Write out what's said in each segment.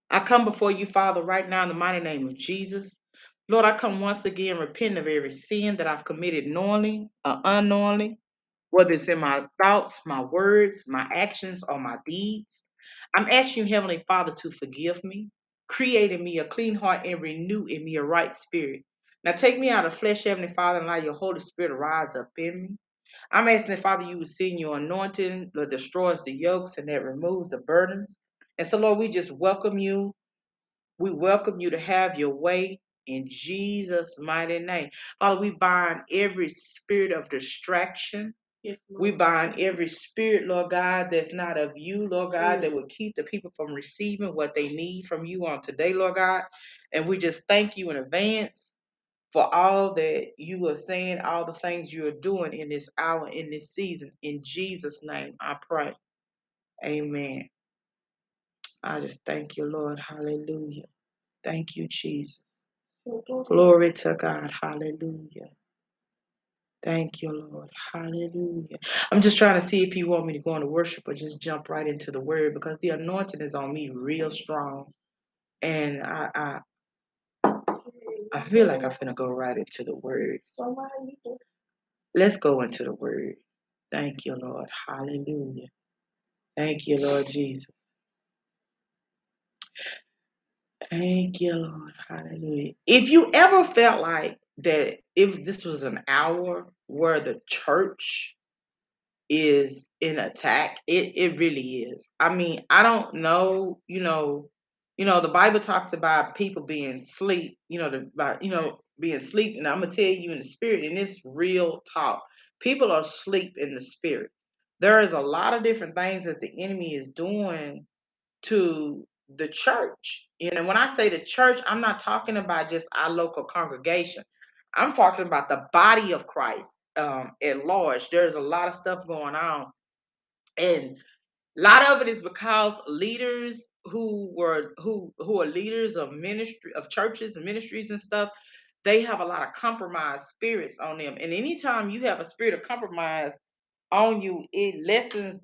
I come before you, Father, right now in the mighty name of Jesus. Lord, I come once again repenting of every sin that I've committed knowingly or unknowingly, whether it's in my thoughts, my words, my actions, or my deeds. I'm asking you, Heavenly Father, to forgive me, create in me a clean heart and renew in me a right spirit. Now take me out of flesh, Heavenly Father, and allow your Holy Spirit to rise up in me. I'm asking that, Father, you would send your anointing that destroys the yokes and that removes the burdens. And so, Lord, we just welcome you. We welcome you to have your way in Jesus' mighty name. Father, we bind every spirit of distraction. We bind every spirit, Lord God, that's not of you, Lord God, that would keep the people from receiving what they need from you on today, Lord God. And we just thank you in advance for all that you are saying, all the things you are doing in this hour, in this season. In Jesus' name, I pray. Amen. I just thank you, Lord. Hallelujah. Thank you, Jesus. Glory to God. Hallelujah. Thank you, Lord. Hallelujah. I'm just trying to see if you want me to go into worship or just jump right into the word because the anointing is on me real strong. And I feel like I'm finna go right into the word. Let's go into the word. Thank you, Lord. Hallelujah. Thank you, Lord Jesus. Thank you, Lord. Hallelujah. If you ever felt like that, if this was an hour where the church is in attack, it really is. I mean, I don't know, the Bible talks about people being asleep, being asleep, and I'm gonna tell you in the spirit, and it's real talk. People are asleep in the spirit. There is a lot of different things that the enemy is doing to the church. When I say the church, I'm not talking about just our local congregation. I'm talking about the body of Christ at large. There's a lot of stuff going on. And a lot of it is because leaders who are leaders of ministry of churches and ministries and stuff, they have a lot of compromised spirits on them. And anytime you have a spirit of compromise on you, it lessens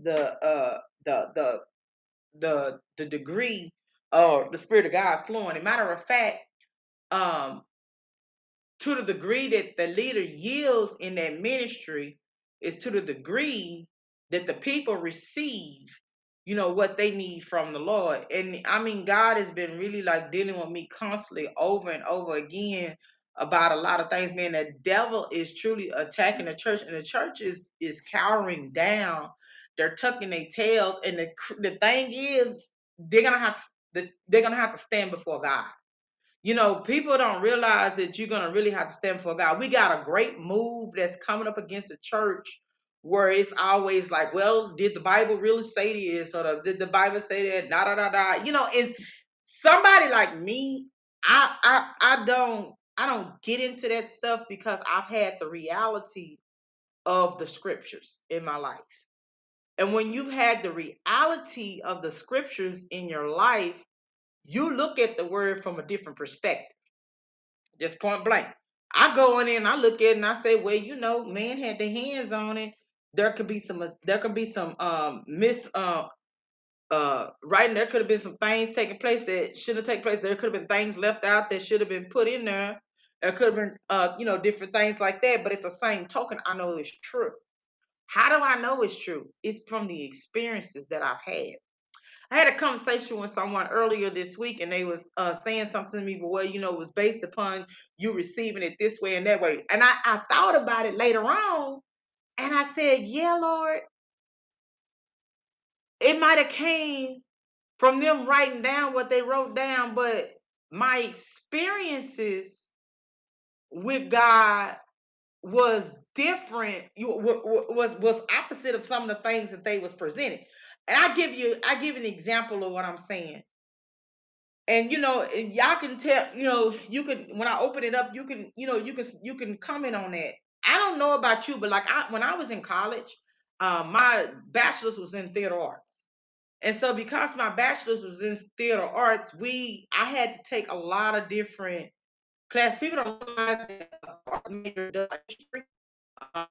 the degree of the spirit of God flowing. As a matter of fact, um, to the degree that the leader yields in that ministry is to the degree that the people receive, what they need from the Lord. And I mean, God has been really like dealing with me constantly over and over again about a lot of things. Man, the devil is truly attacking the church, and the church is cowering down. They're tucking their tails, and the thing is, they're gonna have they're gonna have to stand before God. People don't realize that you're going to really have to stand for God. We got a great move that's coming up against the church where it's always like, well, did the Bible really say this? Or did the Bible say that? Da, da, da, da. And somebody like me, I don't get into that stuff because I've had the reality of the scriptures in my life. And when you've had the reality of the scriptures in your life, you look at the word from a different perspective. Just point blank. I go in there and I look at it and I say, well, man had their hands on it. There can be some miss writing. There could have been some things taking place that shouldn't take place. There could have been things left out that should have been put in there. There could have been different things like that. But at the same token, I know it's true. How do I know it's true? It's from the experiences that I've had. I had a conversation with someone earlier this week, and they was saying something to me, but it was based upon you receiving it this way and that way. And I thought about it later on, and I said, "Yeah, Lord, it might have came from them writing down what they wrote down, but my experiences with God was different. Was opposite of some of the things that they was presenting." And I give an example of what I'm saying. And and y'all can tell, you can, when I open it up, you can comment on that. I don't know about you, but like when I was in college, my bachelor's was in theater arts. And so because my bachelor's was in theater arts, I had to take a lot of different classes. People don't realize that arts major does history, uh,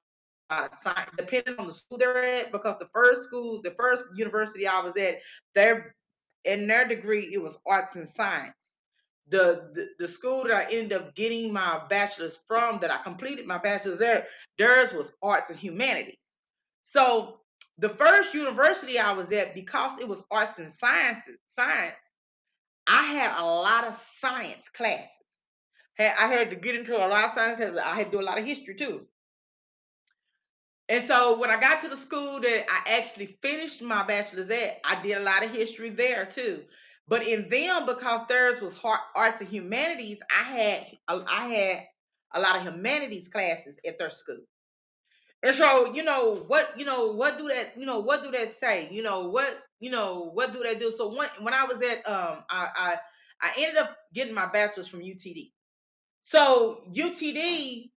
depending on the school they're at, because the first university I was at, their in their degree, it was arts and science. The school that I ended up getting my bachelor's from, that I completed my bachelor's there, theirs was arts and humanities. So the first university I was at, because it was arts and science, I had a lot of science classes. I had to get into a lot of science classes. I had to do a lot of history too. And so when I got to the school that I actually finished my bachelor's at, I did a lot of history there too. But in them, because theirs was arts and humanities, I had a lot of humanities classes at their school. And so, what do that, what do that say? What do that do? So when I was at I ended up getting my bachelor's from UTD. So UTD,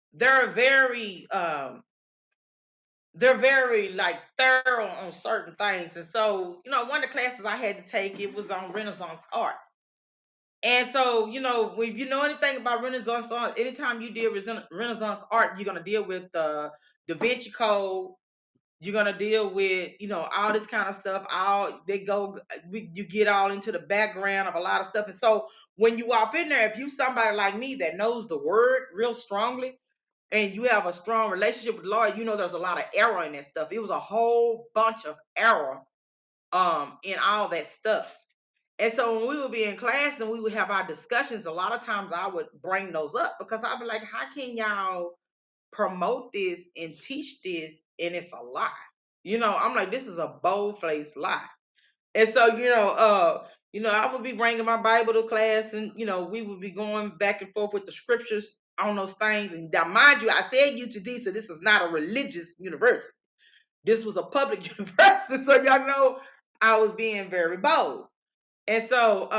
they're very like thorough on certain things. And so, one of the classes I had to take, it was on Renaissance art. And so, if you know anything about Renaissance art, anytime you deal with Renaissance art, you're gonna deal with the Da Vinci Code. You're gonna deal with, all this kind of stuff. You get all into the background of a lot of stuff. And so when you walk in there, if you somebody like me that knows the word real strongly, and you have a strong relationship with the Lord, there's a lot of error in that stuff. It was a whole bunch of error in all that stuff. And so when we would be in class and we would have our discussions, a lot of times I would bring those up, because I'd be like, how can y'all promote this and teach this and it's a lie? I'm like, this is a bold-faced lie. And so, I would be bringing my Bible to class, and we would be going back and forth with the scriptures on those things. And now, mind you, I said UTD, so this is not a religious university. This was a public university, so y'all know I was being very bold. And so,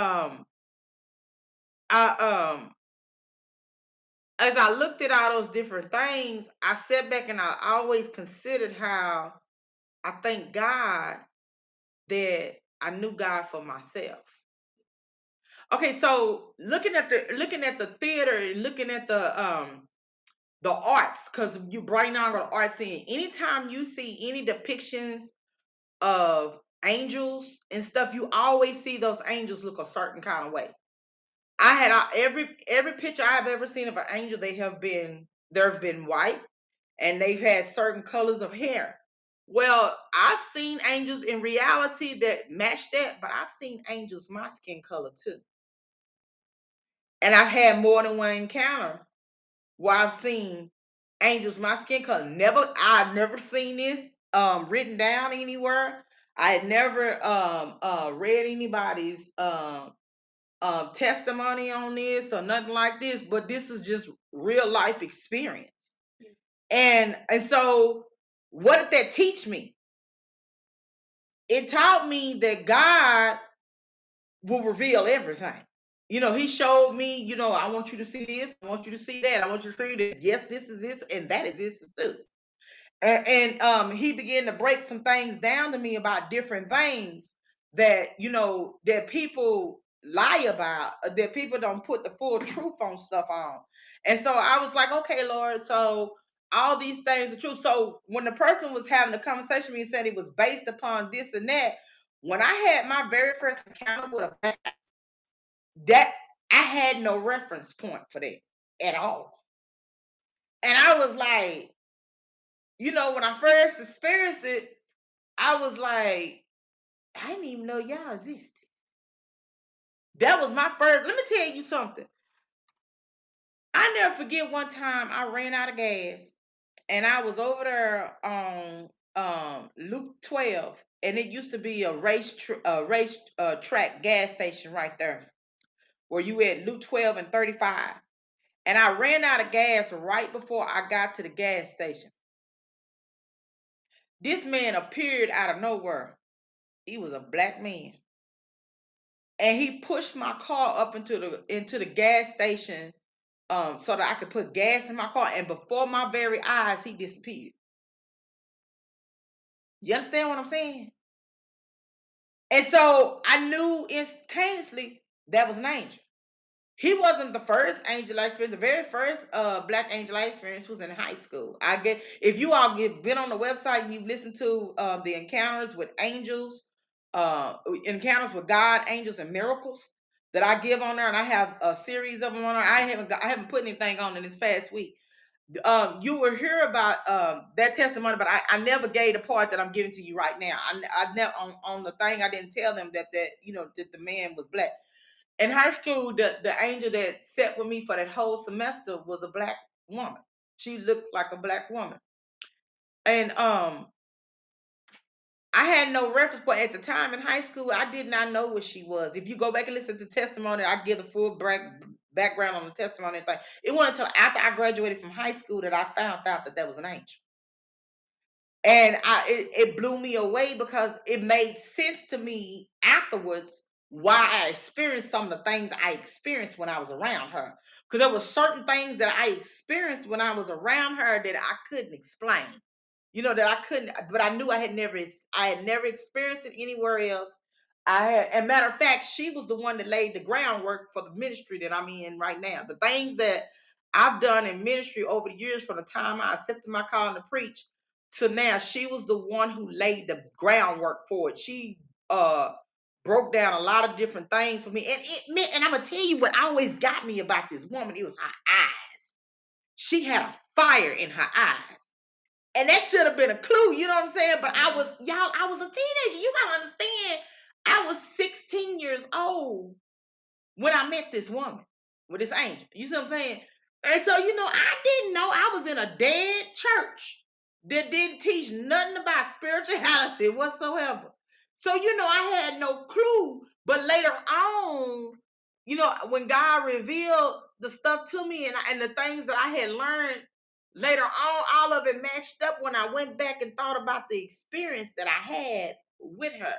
I as I looked at all those different things, I sat back and I always considered how I thank God that I knew God for myself. Okay, so looking at the theater and looking at the arts, because you bring on the arts scene. Anytime you see any depictions of angels and stuff, you always see those angels look a certain kind of way. I had every picture I've ever seen of an angel, there have been white, and they've had certain colors of hair. Well, I've seen angels in reality that match that, but I've seen angels my skin color too. And I've had more than one encounter where I've seen angels my skin color. I've never seen this written down anywhere. I had never read anybody's testimony on this or nothing like this, but this is just real life experience. And so what did that teach me? It taught me that God will reveal everything. He showed me, I want you to see this, I want you to see that, I want you to see that. Yes, this is this, and that is this too. And he began to break some things down to me about different things that that people lie about, that people don't put the full truth on stuff on. And so I was like, okay, Lord, so all these things are true. So when the person was having a conversation with me and said it was based upon this and that, when I had my very first encounter with a that I had no reference point for that at all. And I was like, when I first experienced it, I was like, I didn't even know y'all existed. That was my first. Let me tell you something. I never forget one time I ran out of gas, and I was over there on Loop 12, and it used to be a race track gas station right there where you at Loop 12 and 35. And I ran out of gas right before I got to the gas station. This man appeared out of nowhere. He was a black man. And he pushed my car up into the gas station, so that I could put gas in my car. And before my very eyes, he disappeared. You understand what I'm saying? And so I knew instantaneously that was an angel. He wasn't the first angel I experienced. The very first black angel I experienced was in high school. I get, if you all get been on the website and you've listened to the encounters with angels encounters with God, angels, and miracles that I give on there, and I have a series of them on there. I haven't put anything on in this past week. You will hear about that testimony, but I never gave the part that I'm giving to you right now. I never on the thing. I didn't tell them that that the man was black. In high school, the angel that sat with me for that whole semester was a black woman. She looked like a black woman, and I had no reference point at the time in high school. I did not know what she was. If you go back and listen to testimony, I give the full background on the testimony and thing. It wasn't until after I graduated from high school that I found out that was an angel. And it blew me away because it made sense to me afterwards why I experienced some of the things I experienced when I was around her. Because there were certain things that I experienced when I was around her that I couldn't explain. That I couldn't, but I knew I had never experienced it anywhere else. And matter of fact, she was the one that laid the groundwork for the ministry that I'm in right now. The things that I've done in ministry over the years, from the time I accepted my calling to preach to now, she was the one who laid the groundwork for it. She uh broke down a lot of different things for me, and it meant, and I'm gonna tell you what always got me about this woman. It was her eyes. She had a fire in her eyes. And that should have been a clue, you know what I'm saying? But I was a teenager. You gotta understand, I was 16 years old when I met this woman with this angel. You see what I'm saying? And so, I didn't know I was in a dead church that didn't teach nothing about spirituality whatsoever. So, I had no clue. But later on, when God revealed the stuff to me, and the things that I had learned later on, all of it matched up when I went back and thought about the experience that I had with her.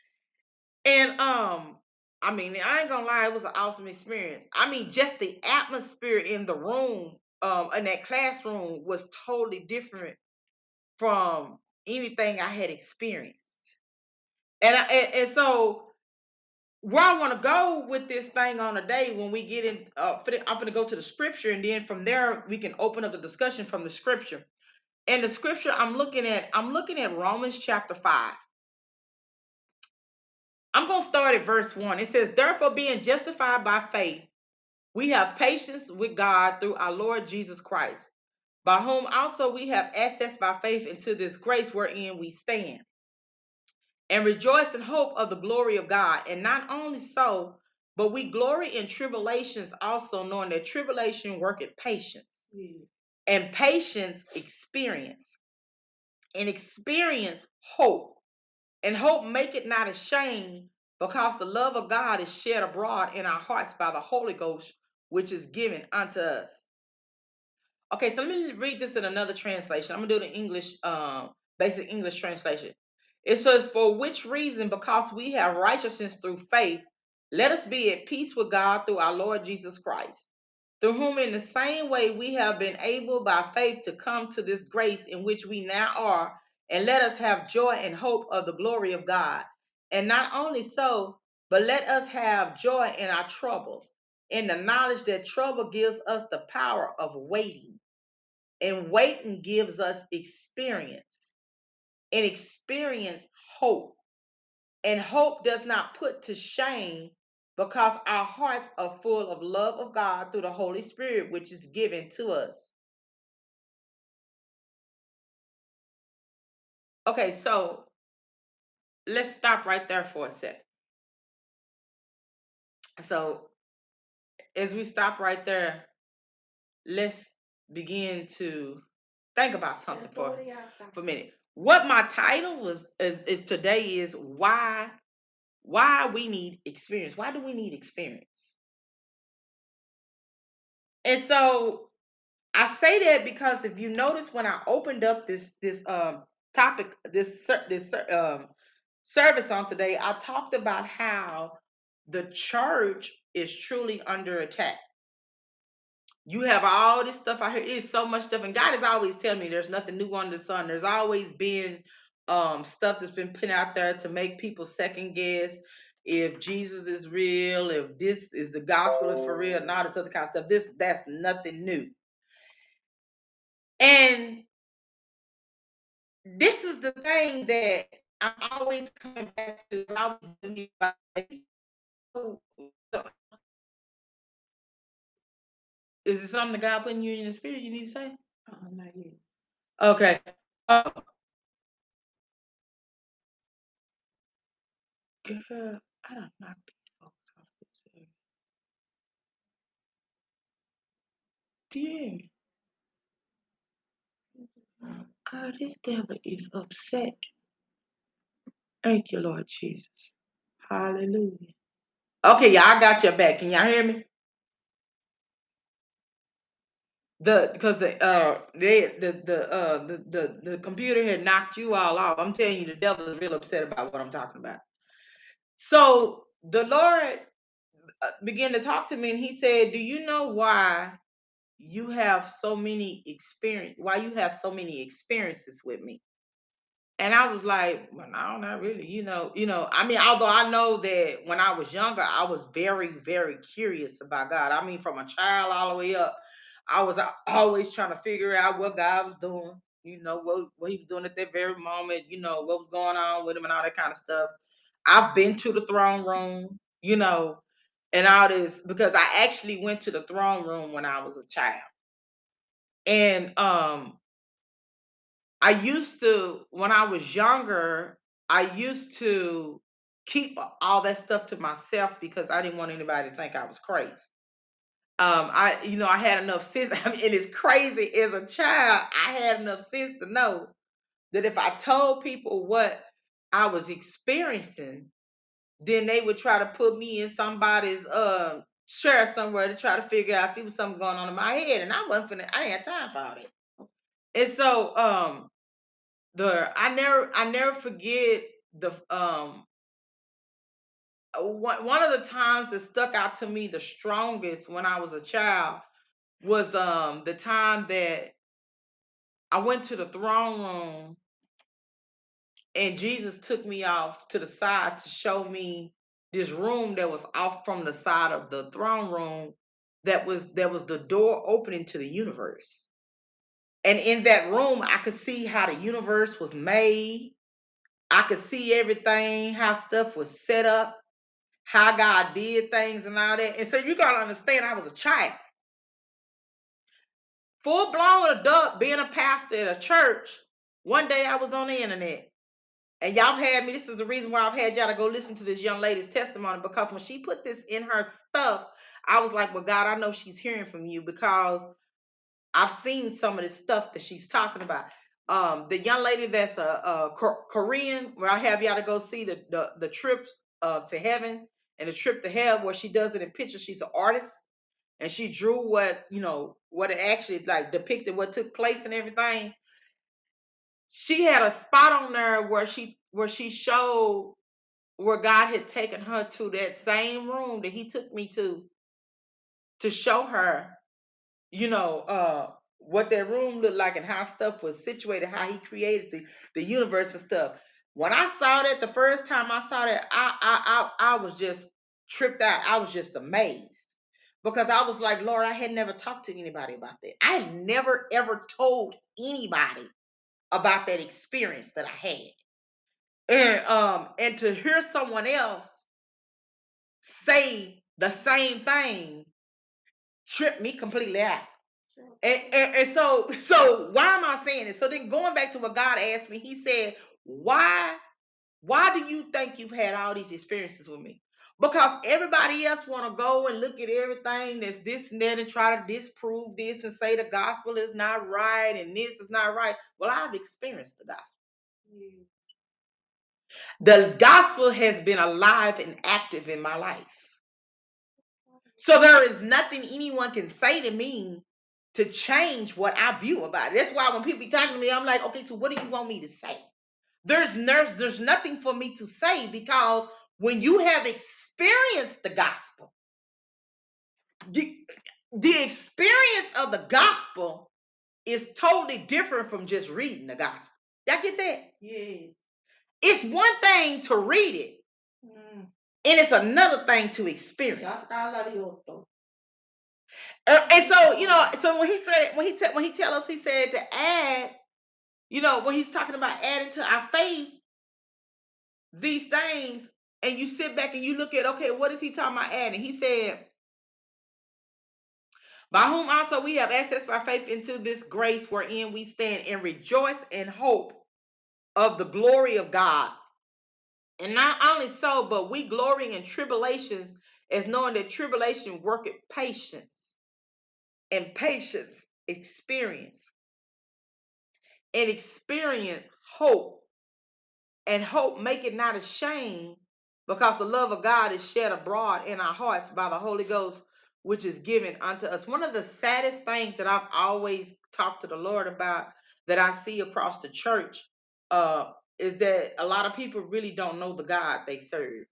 And I mean, I ain't gonna lie, it was an awesome experience. I mean, just the atmosphere in the room, in that classroom, was totally different from anything I had experienced. And so where I want to go with this thing on a day, when we get in, I'm gonna go to the scripture, and then from there we can open up the discussion from the scripture. And the scripture I'm looking at Romans chapter 5. I'm gonna start at verse 1. It says, "Therefore, being justified by faith, we have patience with God through our Lord Jesus Christ, by whom also we have access by faith into this grace wherein we stand, and rejoice in hope of the glory of God. And not only so, but we glory in tribulations also, knowing that tribulation worketh patience, and patience experience, and experience hope, and hope make it not ashamed, because the love of God is shed abroad in our hearts by the Holy Ghost, which is given unto us." Okay, so let me read this in another translation. I'm gonna do the English, basic English translation. It says, "For which reason, because we have righteousness through faith, let us be at peace with God through our Lord Jesus Christ, through whom in the same way we have been able by faith to come to this grace in which we now are, and let us have joy and hope of the glory of God. And not only so, but let us have joy in our troubles, in the knowledge that trouble gives us the power of waiting, and waiting gives us experience, and experience hope. And hope does not put to shame, because our hearts are full of love of God through the Holy Spirit, which is given to us." Okay, so let's stop right there for a second. So as we stop right there, let's begin to think about something for a minute. What my title is today is why we need experience. Why do we need experience? And so I say that because if you notice, when I opened up this topic, this service on today, I talked about how the church is truly under attack. You have all this stuff out here. It's so much stuff, and God is always telling me there's nothing new under the sun. There's always been stuff that's been put out there to make people second guess if Jesus is real, if this is the gospel is for real, and all this other kind of stuff. That's nothing new. And this is the thing that I'm always coming back to I was doing it. So, is it something that God put in you in the spirit you need to say? Oh, not yet. Okay. Uh, Girl, I don't knock these folks off this area. Do you hear me? God, this devil is upset. Thank you, Lord Jesus. Hallelujah. Okay, y'all, I got your back. Can y'all hear me? Because the computer had knocked you all off. I'm telling you, the devil is real upset about what I'm talking about. So the Lord began to talk to me, and He said, "Do you know why you have so many experience? Why you have so many experiences with me?" And I was like, "Well, no, not really. I mean, although I know that when I was younger, I was very, very curious about God. I mean, from a child all the way up, I was always trying to figure out what God was doing. What He was doing at that very moment. What was going on with Him and all that kind of stuff. I've been to the throne room. And all this because I actually went to the throne room when I was a child, and I used to, when I was younger, I used to keep all that stuff to myself because I didn't want anybody to think I was crazy. I had enough sense. I mean, and it's crazy. As a child, I had enough sense to know that if I told people what I was experiencing, then they would try to put me in somebody's chair somewhere to try to figure out if it was something going on in my head. And I wasn't finna, I ain't had time for all that. And so I never forget the one of the times that stuck out to me the strongest when I was a child was the time that I went to the throne room and Jesus took me off to the side to show me this room that was off from the side of the throne room that was the door opening to the universe. And in that room I could see how the universe was made. I could see everything, how stuff was set up, how God did things and all that. And so you gotta understand, I was a child, full blown adult, being a pastor at a church. One day I was on the internet, and y'all had me. This is the reason why I've had y'all to go listen to this young lady's testimony, because when she put this in her stuff, I was like, "Well, God, I know she's hearing from you because I've seen some of the stuff that she's talking about." The young lady that's a Korean, where I have y'all to go see the trip to heaven and the trip to hell, where she does it in pictures. She's an artist, and she drew what it actually like depicted what took place and everything. She had a spot on there where she showed where God had taken her to that same room that He took me to show her what that room looked like and how stuff was situated, how He created the universe and stuff. When I saw that the first time I saw that, I was just tripped out. I was just amazed because I was like, Lord, I had never talked to anybody about that. I had never ever told anybody about that experience that I had. And to hear someone else say the same thing tripped me completely out. And so why am I saying this? So then going back to what God asked me, He said, why do you think you've had all these experiences with me? Because everybody else want to go and look at everything that's this and that and try to disprove this and say the gospel is not right and this is not right. Well, I've experienced the gospel. The gospel has been alive and active in my life. So there is nothing anyone can say to me to change what I view about it. That's why when people be talking to me, I'm like, okay, so what do you want me to say? There's nothing for me to say, because when you have experienced the gospel, the experience of the gospel is totally different from just reading the gospel. Y'all get that? Yes. It's one thing to read it, and it's another thing to experience. And so so when he tell us, he said to add, when he's talking about adding to our faith, these things, and you sit back and you look at, okay, what is he talking about adding? He said, by whom also we have access by faith into this grace wherein we stand and rejoice in hope of the glory of God. And not only so, but we glorying in tribulations, as knowing that tribulation worketh patience, and patience experience, and experience hope, and hope make it not ashamed, because the love of God is shed abroad in our hearts by the Holy Ghost, which is given unto us. One of the saddest things that I've always talked to the Lord about, that I see across the church, is that a lot of people really don't know the God they serve.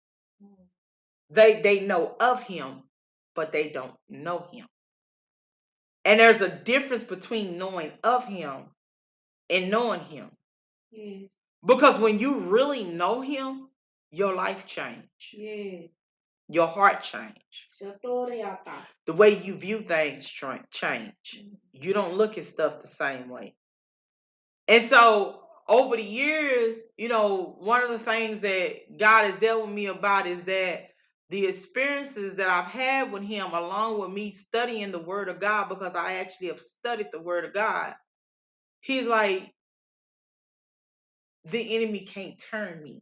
They know of him, but they don't know him. And there's a difference between knowing of him and knowing him. Yes. Because when you really know him, your life change. Yes. Your heart change. The way you view things change. You don't look at stuff the same way. And so over the years, one of the things that God has dealt with me about is that the experiences that I've had with him, along with me studying the word of God, because I actually have studied the word of God, he's like, the enemy can't turn me.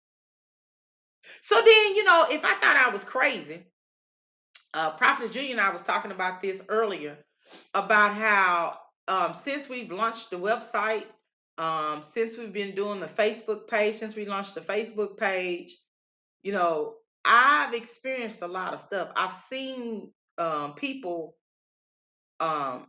So then, if I thought I was crazy, Prophet Junior and I was talking about this earlier, about how since we've launched the website, since we've been doing the Facebook page, since we launched the Facebook page, I've experienced a lot of stuff. I've seen people, um,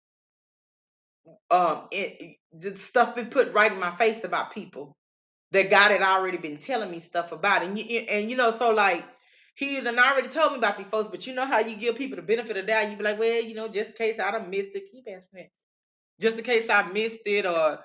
the stuff been put right in my face about people that God had already been telling me stuff about. So like, he had already told me about these folks, but you know how you give people the benefit of the doubt. You be like, well, just in case I done missed it, keep asking that. Just in case I missed it, or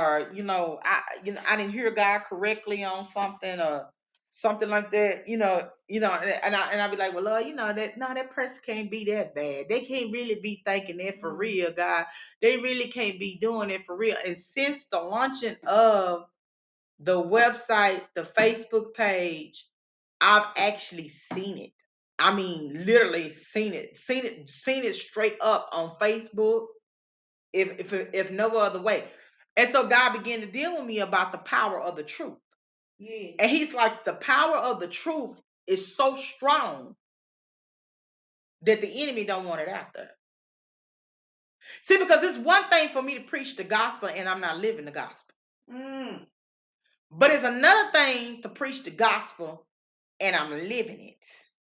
I didn't hear God correctly on something, or something like that. And I be like, well, Lord, that person can't be that bad. They can't really be thinking that for real, God. They really can't be doing it for real. And since the launching of the website, the Facebook page, I've actually seen it. I mean, literally seen it straight up on Facebook, if no other way. And so God began to deal with me about the power of the truth. Yeah. And he's like, the power of the truth is so strong that the enemy don't want it out there. See, because it's one thing for me to preach the gospel and I'm not living the gospel. But it's another thing to preach the gospel and I'm living it.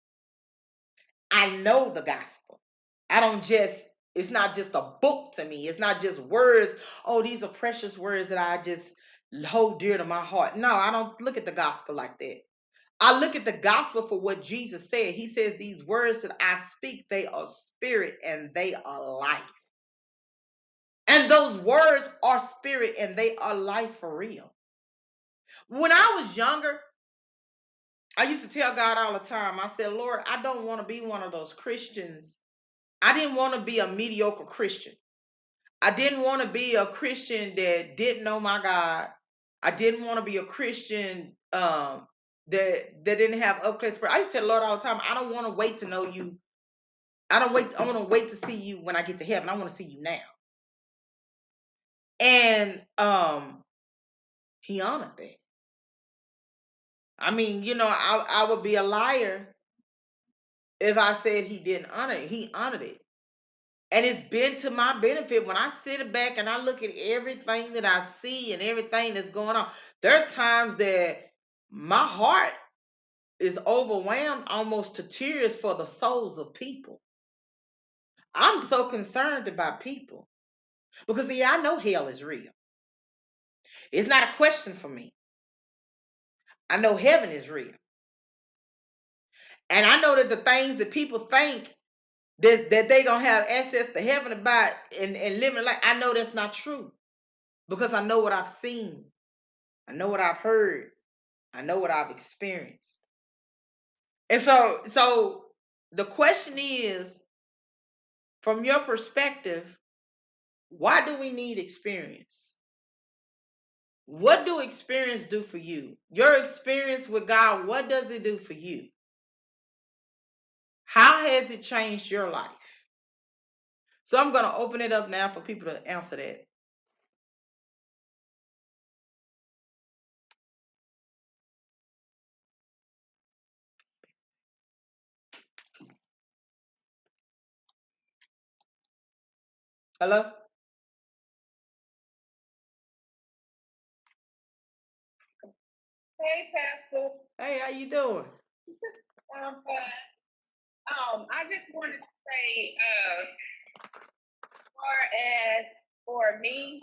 I know the gospel. It's not just a book to me. It's not just words. Oh, these are precious words that I just hold dear to my heart. No, I don't look at the gospel like that. I look at the gospel for what Jesus said. He says, these words that I speak, they are spirit and they are life. And those words are spirit and they are life for real. When I was younger, I used to tell God all the time, I said, Lord, I don't want to be one of those Christians. I didn't want to be a mediocre Christian. I didn't want to be a Christian that didn't know my God. I didn't want to be a Christian that didn't have up-close prayer. I used to tell the Lord all the time, I don't want to wait to know you. I want to wait to see you when I get to heaven. I want to see you now. And he honored that. I mean, I would be a liar if I said he didn't honor it. He honored it. And it's been to my benefit when I sit back and I look at everything that I see and everything that's going on. There's times that my heart is overwhelmed almost to tears for the souls of people. I'm so concerned about people because, I know hell is real. It's not a question for me. I know heaven is real. And I know that the things that people think that they going to have access to heaven about and living like, I know that's not true because I know what I've seen. I know what I've heard. I know what I've experienced. And so the question is, from your perspective, why do we need experience? What do experience do for you? Your experience with God, what does it do for you? How has it changed your life? So I'm going to open it up now for people to answer that. Hello? Hey, Pastor. Hey, how you doing? I'm fine. I just wanted to say, far as for me,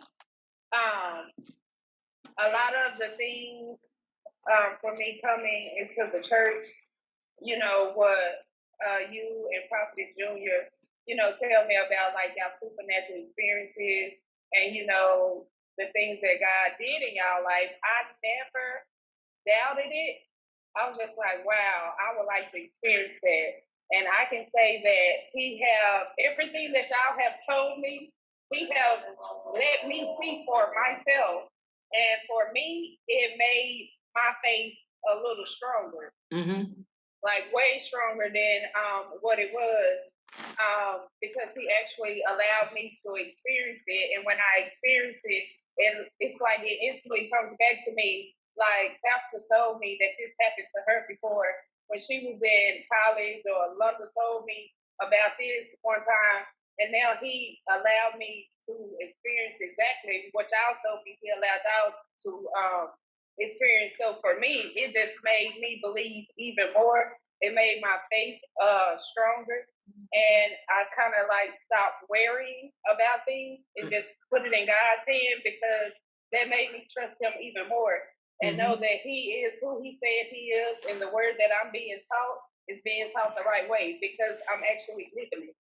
a lot of the things for me coming into the church, what you and Prophet Junior, tell me about like y'all supernatural experiences and the things that God did in y'all life. I never doubted it. I was just like, wow, I would like to experience that. And I can say that he have everything that y'all have told me, he have let me see for myself. And for me, it made my faith a little stronger. Mm-hmm. Like way stronger than what it was, because he actually allowed me to experience it. And when I experienced it, it's like it instantly comes back to me. Like Pastor told me that this happened to her before when she was in college, or London told me about this one time, and now he allowed me to experience exactly what y'all told me. He allowed y'all to experience. So for me, it just made me believe even more. It made my faith stronger, and I kind of like stopped worrying about things and just put it in God's hand, because that made me trust Him even more and know that He is who He said He is, and the word that I'm being taught is being taught the right way because I'm actually living it.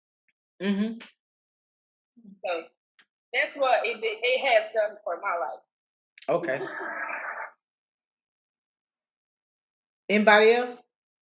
So that's what it has done for my life. Okay. Anybody else?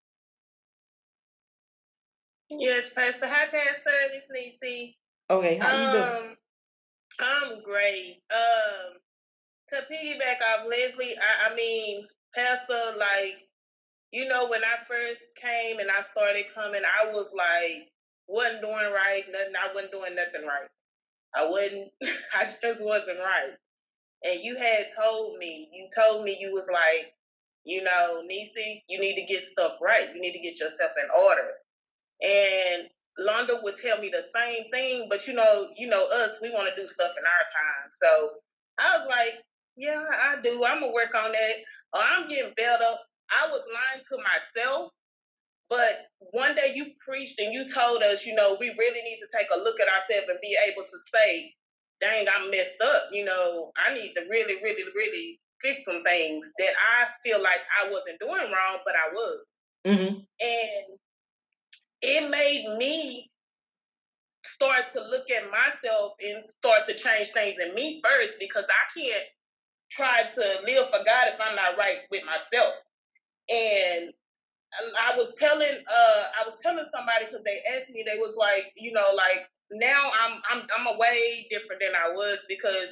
Yes, Pastor. Hi, Pastor. This is Niecy. Okay, how you doing? I'm great. To piggyback off Leslie, I mean, Pastor, like, when I first came and I started coming, I was like, wasn't doing right, nothing. I wasn't doing nothing right. I just wasn't right. And you told me you was like, Niecy, you need to get stuff right. You need to get yourself in order. And Londa would tell me the same thing, but us, we want to do stuff in our time. So I was like, yeah, I do. I'm gonna work on that. Or I'm getting better. I was lying to myself, but one day you preached and you told us, we really need to take a look at ourselves and be able to say, dang, I'm messed up. I need to really, really, really fix some things that I feel like I wasn't doing wrong, but I was. And it made me start to look at myself and start to change things in me first, because I can't try to live for God if I'm not right with myself. And I was telling somebody, because they asked me, they was like, like, now I'm a way different than I was, because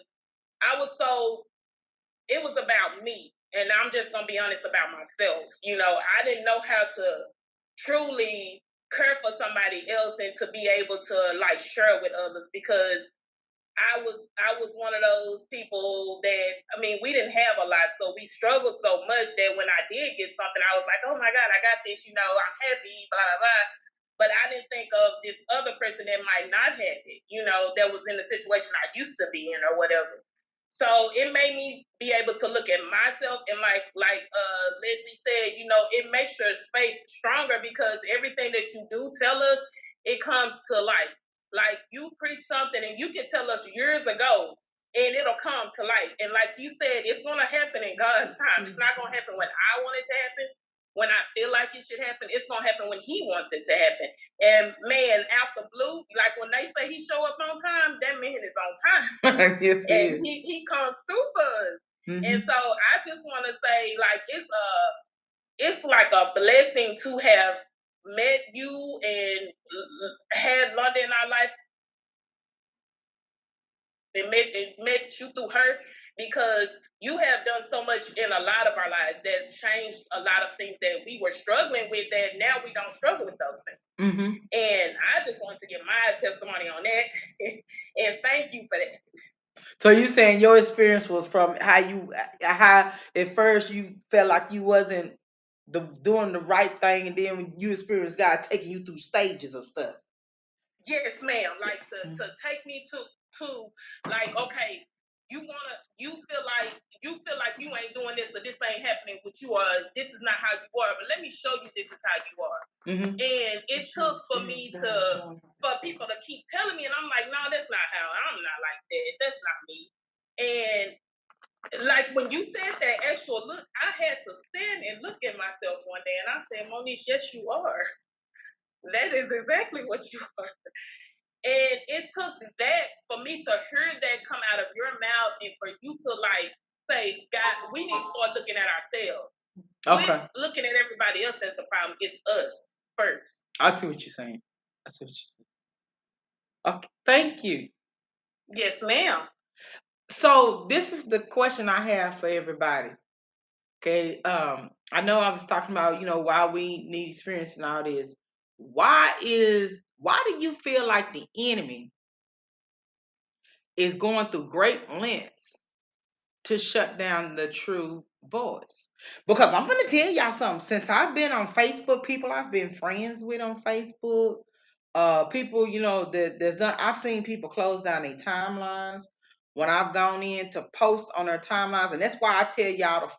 it was about me. And I'm just gonna be honest about myself. I didn't know how to truly care for somebody else and to be able to like share with others, because I was one of those people that, I mean, we didn't have a lot, so we struggled so much that when I did get something, I was like, oh my God, I got this, I'm happy, blah blah blah. But I didn't think of this other person that might not have it, that was in the situation I used to be in or whatever. So it made me be able to look at myself, and like Leslie said, it makes your faith stronger, because everything that you do tell us, it comes to life. Like, you preach something and you can tell us years ago and it'll come to life. And like you said, it's going to happen in God's time. It's not going to happen when I want it to happen, when I feel like it should happen. It's going to happen when He wants it to happen. And man, out the blue, like when they say He show up on time, that man is on time. Yes, and he comes through for us. And so I just want to say, like, it's like a blessing to have met you and had London in our life, and met you through her. because you have done so much in a lot of our lives that changed a lot of things that we were struggling with, that now we don't struggle with those things. Mm-hmm. And I just wanted to give my testimony on that. And thank you for that. So you saying your experience was from how at first you felt like you wasn't doing the right thing, and then when you experienced God taking you through stages of stuff. Yes, ma'am. Like to take me to like, okay, you feel like you ain't doing this, or this ain't happening with you, or this is not how you are, but let me show you this is how you are. Mm-hmm. And it took for people to keep telling me, and I'm like, no, that's not how. I'm not like that. That's not me. And like when you said that actual look, I had to stand and look at myself one day, and I said, Moniece, yes, you are. That is exactly what you are. And it took that for me to hear that come out of your mouth, and for you to like say, God, we need to start looking at ourselves. Okay. We're looking at everybody else as the problem. It's us first. I see what you're saying. Okay. Thank you. Yes, ma'am. So this is the question I have for everybody. Okay. I know I was talking about, why we need experience and all this. Why do you feel like the enemy is going through great lengths to shut down the true voice? Because I'm going to tell y'all something. Since I've been on Facebook, people I've been friends with on Facebook, people, that's done. I've seen people close down their timelines when I've gone in to post on their timelines, and that's why I tell y'all to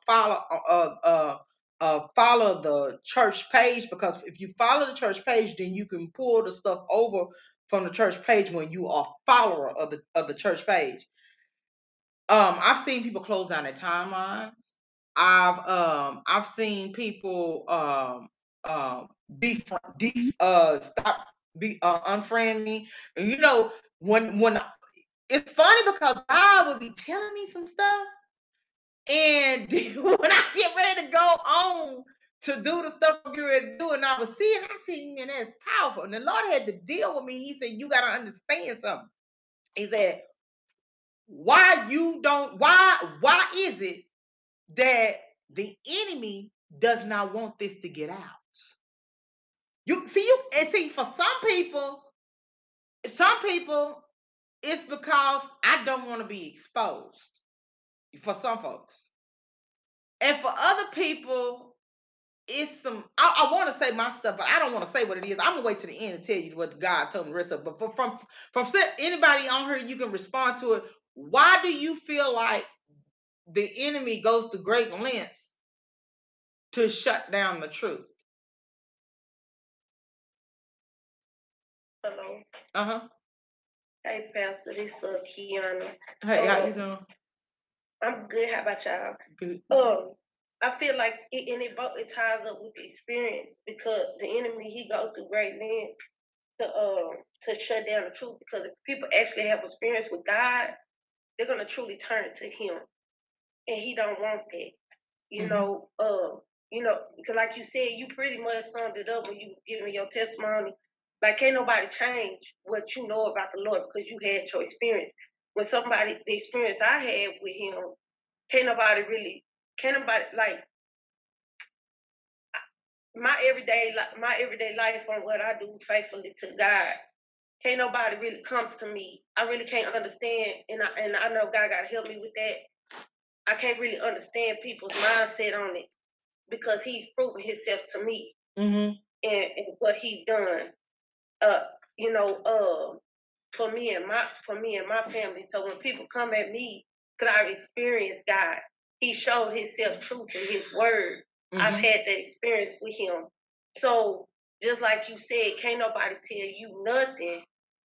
follow the church page, because if you follow the church page, then you can pull the stuff over from the church page when you are a follower of the church page. I've seen people close down their timelines. I've seen people stop unfriend me. And when it's funny because God would be telling me some stuff, and when I get ready to go on to do the stuff I'm getting ready to do, and I was seeing, man, that's powerful. And the Lord had to deal with me. He said, you got to understand something. He said, why is it that the enemy does not want this to get out? For some people, it's because I don't want to be exposed. For some folks. And for other people, it's I want to say my stuff, but I don't want to say what it is. I'm gonna wait to the end to tell you what God told me the rest of it. But from anybody on here, you can respond to it. Why do you feel like the enemy goes to great lengths to shut down the truth? Hello. Uh-huh. Hey, Pastor, this is Kiana. Hey, how you doing? I'm good. How about y'all? Good. I feel like it ties up with the experience, because the enemy, he goes through great lengths to shut down the truth, because if people actually have experience with God, they're gonna truly turn to him, and he don't want that. Because like you said, you pretty much summed it up when you was giving your testimony. Like, can't nobody change what you know about the Lord because you had your experience. When the experience I had with him, can't nobody, like, my everyday life on what I do faithfully to God. Can't nobody really come to me. I really can't understand, and I know God got to help me with that. I can't really understand people's mindset on it, because he's proven himself to me, and what he done. For me and my family. So when people come at me, because I've experienced God, he showed himself true to his word. I've had that experience with him. So just like you said, can't nobody tell you nothing.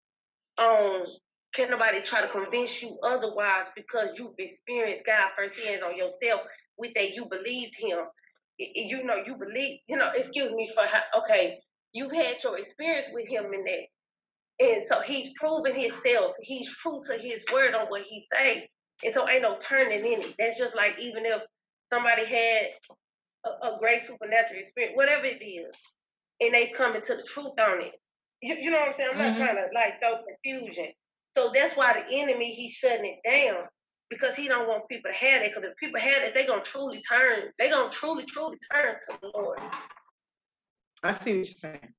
Can't nobody try to convince you otherwise, because you've experienced God firsthand on yourself. With that, you believed him. You believe. Excuse me for okay. You've had your experience with him in that. And so he's proven himself. He's true to his word on what he say. And so ain't no turning in it. That's just like, even if somebody had a great supernatural experience, whatever it is, and they come into the truth on it. You know what I'm saying? I'm not trying to like throw confusion. So that's why the enemy, he's shutting it down, because he don't want people to have that. Because if people have that, they're gonna truly turn. They're gonna truly turn to the Lord. I see what you're saying.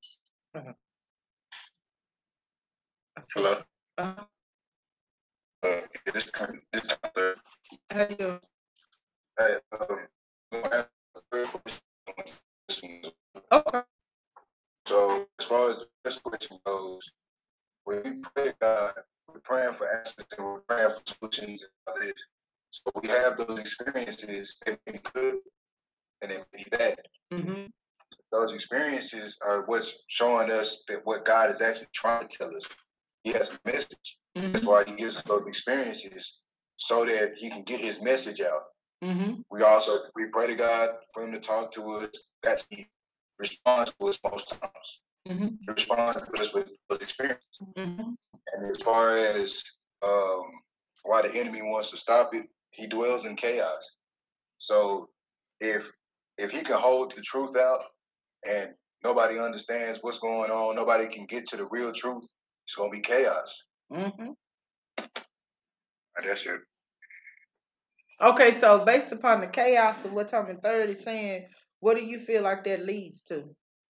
Hello. Uh-huh. This kind How you doing? hey, I'm gonna ask a third question. Okay. So as far as the first question goes, when we pray to God, we're praying for answers and we're praying for solutions and all this. So we have those experiences, they may be good and they may be bad. Mm-hmm. Those experiences are what's showing us that what God is actually trying to tell us. He has a message. Mm-hmm. That's why he gives us those experiences so that he can get his message out. Mm-hmm. We pray to God for him to talk to us. That's he responds to us most times. Mm-hmm. He responds to us with those experiences. Mm-hmm. And as far as why the enemy wants to stop it, he dwells in chaos. So if he can hold the truth out and nobody understands what's going on, nobody can get to the real truth, it's gonna be chaos. Mm-hmm. That's it. Okay, so based upon the chaos of what Tommy Third is saying, what do you feel like that leads to?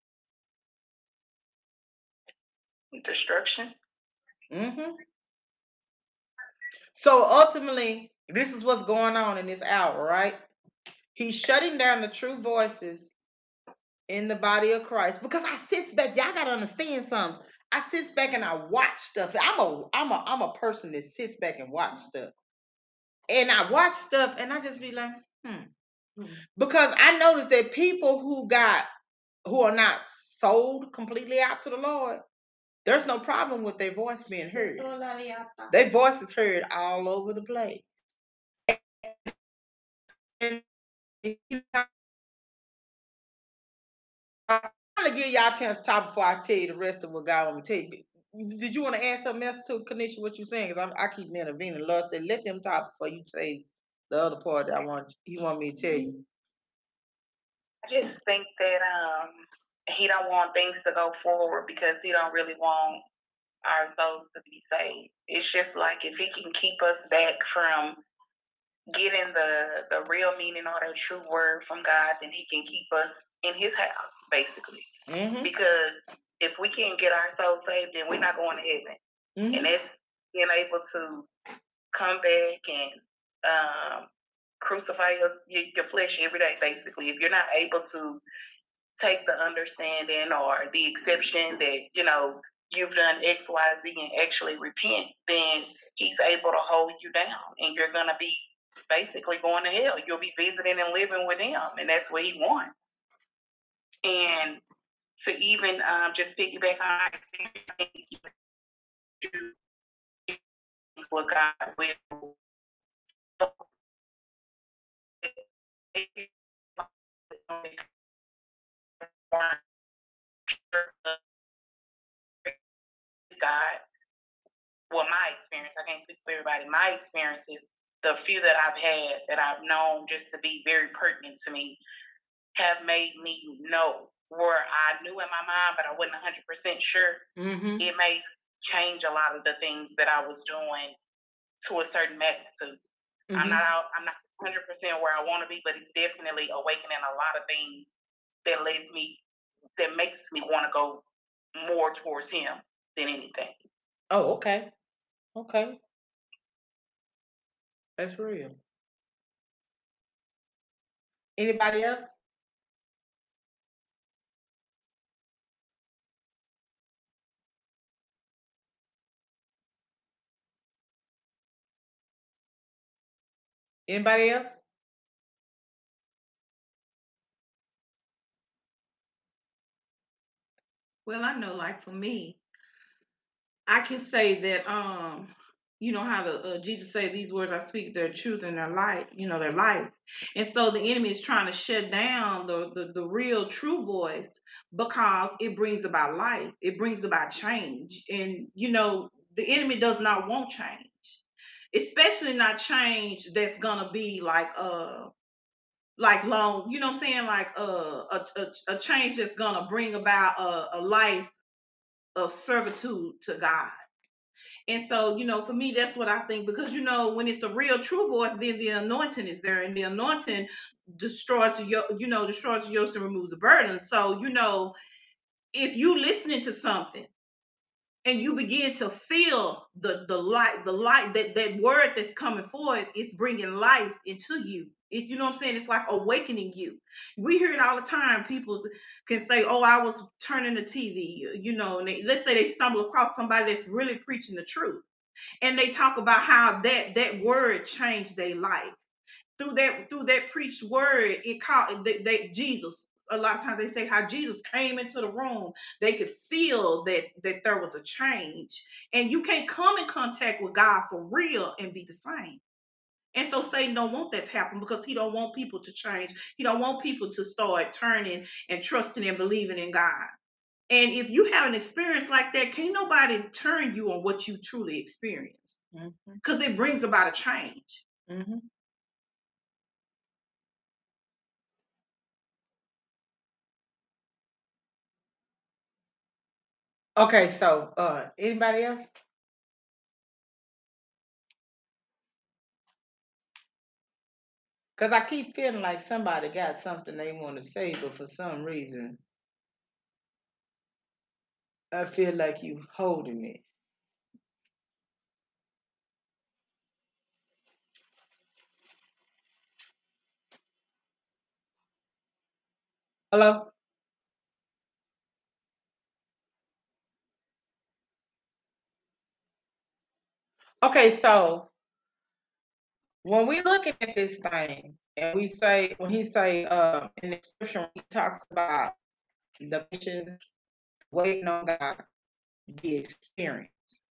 Destruction. Mm-hmm. So ultimately, this is what's going on in this hour, right? He's shutting down the true voices in the body of Christ. Because I sit back, y'all gotta understand something. I sit back and I watch stuff. I'm a person that sits back and watch stuff. And I watch stuff and I just be like, because I noticed that people who are not sold completely out to the Lord, there's no problem with their voice being heard. Their voice is heard all over the place. And I'm gonna give y'all a chance to talk before I tell you the rest of what God want me to tell you. Did you want to add something else to Kanisha, what you're saying? Because I keep intervening. The Lord said, let them talk before you say the other part that He want me to tell you. I just think that he don't want things to go forward because he don't really want our souls to be saved. It's just like if he can keep us back from getting the real meaning or the true word from God, then he can keep us in his house, basically. Mm-hmm. Because if we can't get our souls saved, then we're not going to heaven. Mm-hmm. And it's being able to come back and crucify your flesh every day, basically. If you're not able to take the understanding or the exception that, you've done X, Y, Z and actually repent, then he's able to hold you down and you're going to be basically going to hell. You'll be visiting and living with him, and that's what he wants. And to even just piggyback on what God will God, well, my experience, I can't speak for everybody, my experiences, the few that I've had that I've known just to be very pertinent to me, have made me know where I knew in my mind, but I wasn't 100% sure. Mm-hmm. It may change a lot of the things that I was doing to a certain magnitude. Mm-hmm. I'm not 100% where I want to be, but it's definitely awakening a lot of things that makes me want to go more towards him than anything. Oh, okay. Okay. That's real. Anybody else? Anybody else? Well, I know, like for me, I can say that you know how the Jesus said, these words I speak, their truth and their light, their life. And so the enemy is trying to shut down the real true voice because it brings about life. It brings about change. And the enemy does not want change. Especially not change that's gonna be like long, you know what I'm saying? Like a change that's gonna bring about a life of servitude to God. And so, for me, that's what I think, because when it's a real true voice, then the anointing is there, and the anointing destroys destroys the yokes and removes the burden. So, if you listening to something and you begin to feel the light that word that's coming forth, it's bringing life into you. It's, you know what I'm saying, it's like awakening you. We hear it all the time. People can say, oh, I was turning the TV, and let's say they stumble across somebody that's really preaching the truth, and they talk about how that word changed their life. Through that preached word, it called they Jesus. A lot of times they say how Jesus came into the room. They could feel that there was a change, and you can't come in contact with God for real and be the same. And so Satan don't want that to happen, because he don't want people to change. He don't want people to start turning and trusting and believing in God. And if you have an experience like that, can't nobody turn you on what you truly experienced, because it brings about a change. Mm-hmm. Okay, so anybody else? Because I keep feeling like somebody got something they want to say, but for some reason, I feel like you holding it. Hello? Okay, so when we looking at this thing, and we say, when he say in the scripture, when he talks about the mission, waiting on God, the experience.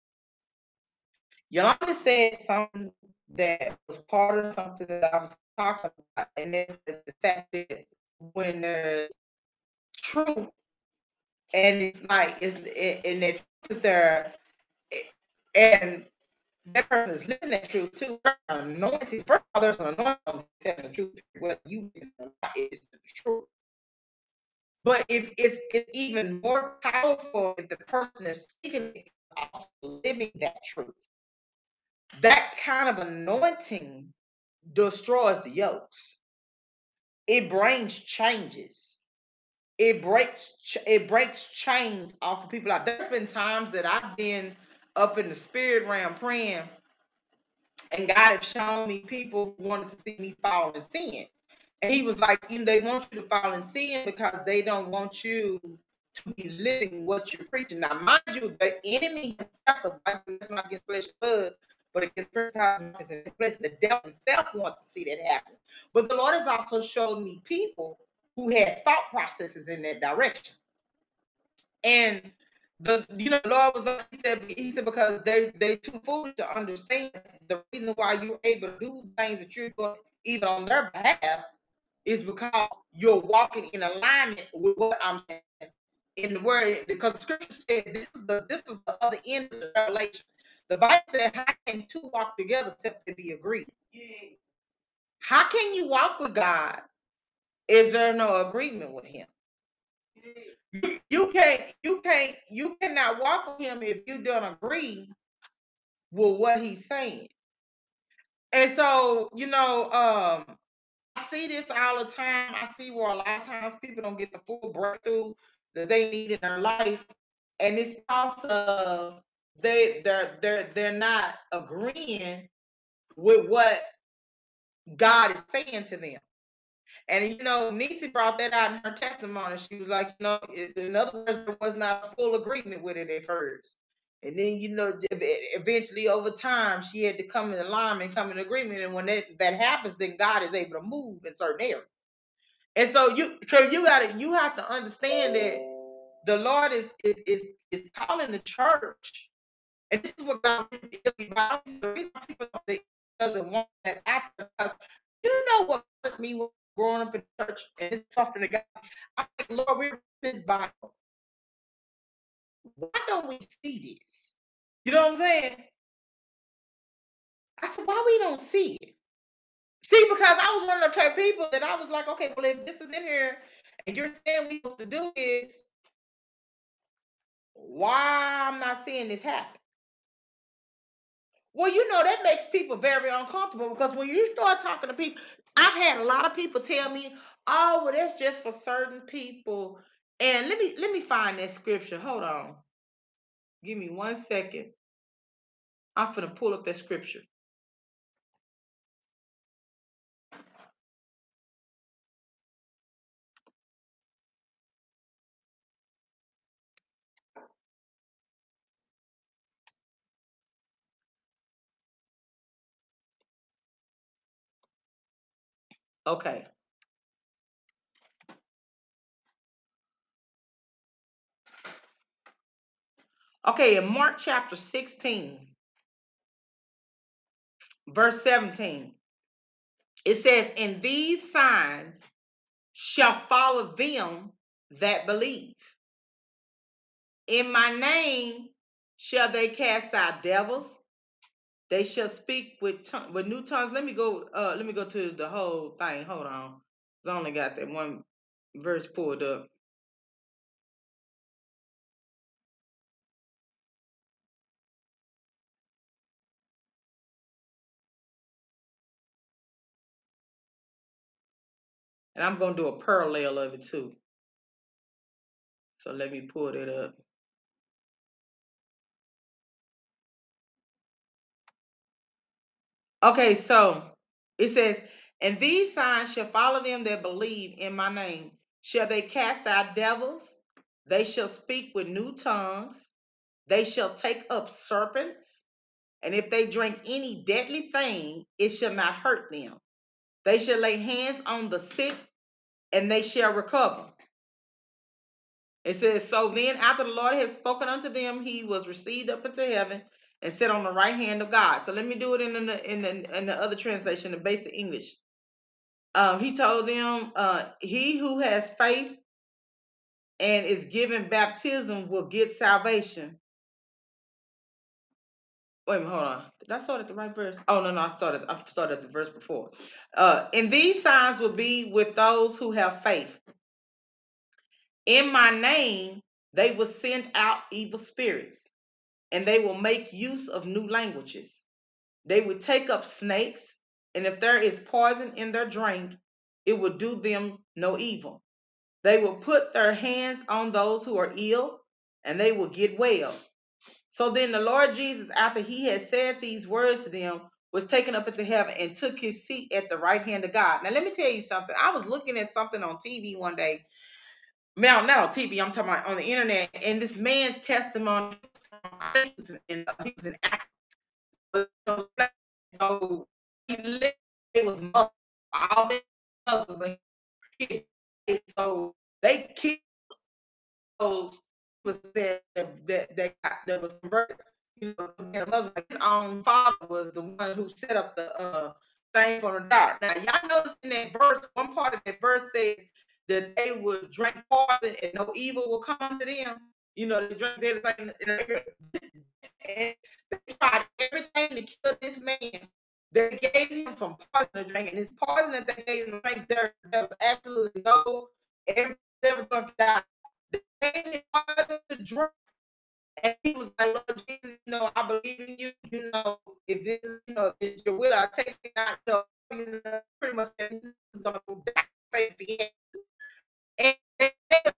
Yolanda said something that was part of something that I was talking about, and that's the fact that when there's truth, and it's like and that truth is there, and that person is living that truth too. Anointed, first of all, there's an anointing on telling the truth. What you is the truth. But if it's even more powerful if the person is speaking it is also living that truth. That kind of anointing destroys the yokes. It brings changes. It breaks chains off of people. Like, there's been times that I've been up in the spirit realm praying, and God has shown me people who wanted to see me fall in sin. And he was like, they want you to fall in sin because they don't want you to be living what you're preaching. Now, mind you, the enemy himself, is not against flesh and blood, but against principalities and flesh. The devil himself wants to see that happen. But the Lord has also showed me people who had thought processes in that direction. And the Lord was like, he said because they too foolish to understand the reason why you're able to do things that you're doing even on their behalf is because you're walking in alignment with what I'm saying in the word. Because the scripture said this is the other end of the revelation. The Bible said, how can two walk together except they be agreed? How can you walk with God if there's no agreement with him? You cannot walk with him if you don't agree with what he's saying. And so, I see this all the time. I see where a lot of times people don't get the full breakthrough that they need in their life, and it's because of they're not agreeing with what God is saying to them. And Nisi brought that out in her testimony. She was like, in other words, there was not a full agreement with it at first. And then, eventually over time, she had to come in alignment, come in agreement. And when that happens, then God is able to move in certain areas. And so you have to understand that the Lord is calling the church. And this is what God really about. The reason people don't think he doesn't want that after, because what took me growing up in church, and it's something that God, I'm like, Lord, we're in this Bible. Why don't we see this? You know what I'm saying? I said, why we don't see it? See, because I was one of the type of people that I was like, okay, well, if this is in here and you're saying we supposed to do this, why I'm not seeing this happen? Well, that makes people very uncomfortable because when you start talking to people, I've had a lot of people tell me, "Oh, well, that's just for certain people." And let me find that scripture. Hold on. Give me 1 second. I'm finna pull up that scripture. Okay. Okay, in Mark chapter 16, verse 17, it says, "And these signs shall follow them that believe. In my name shall they cast out devils. They shall speak with new tongues." Let me go. Let me go to the whole thing. Hold on. I only got that one verse pulled up, and I'm gonna do a parallel of it too. So let me pull it up. Okay, so it says, "And these signs shall follow them that believe in my name. Shall they cast out devils? They shall speak with new tongues. They shall take up serpents. And if they drink any deadly thing, it shall not hurt them. They shall lay hands on the sick, and they shall recover." It says, "So then, after the Lord had spoken unto them, he was received up into heaven and set on the right hand of God." So let me do it in the other translation, the basic English. He told them, "He who has faith and is given baptism will get salvation." Wait a minute, hold on. Did I start at the right verse? Oh no, I started at the verse before. "And these signs will be with those who have faith. In my name, they will send out evil spirits, and they will make use of new languages. They will take up snakes, and if there is poison in their drink, it will do them no evil. They will put their hands on those who are ill, and they will get well." So then the Lord Jesus, after he had said these words to them, was taken up into heaven and took his seat at the right hand of God. Now, let me tell you something. I was looking at something on TV one day. Now, not on TV, I'm talking about on the internet. And this man's testimony, I think he was an actor. So he literally was mugged. All this was a kid. So they killed those that was converted. Like his own father was the one who set up the thing from the dark. Now y'all notice in that verse, one part of that verse says that they would drink poison and no evil will come to them. They drink everything, and they tried everything to kill this man. They gave him some poison to drink, and this poison that they gave him to drink, there was absolutely no ever going to die. They gave him poison to drink, and he was like, "Lord Jesus, I believe in you. If this is, if your will, I take it out." Pretty much said he was going to die faith again. And they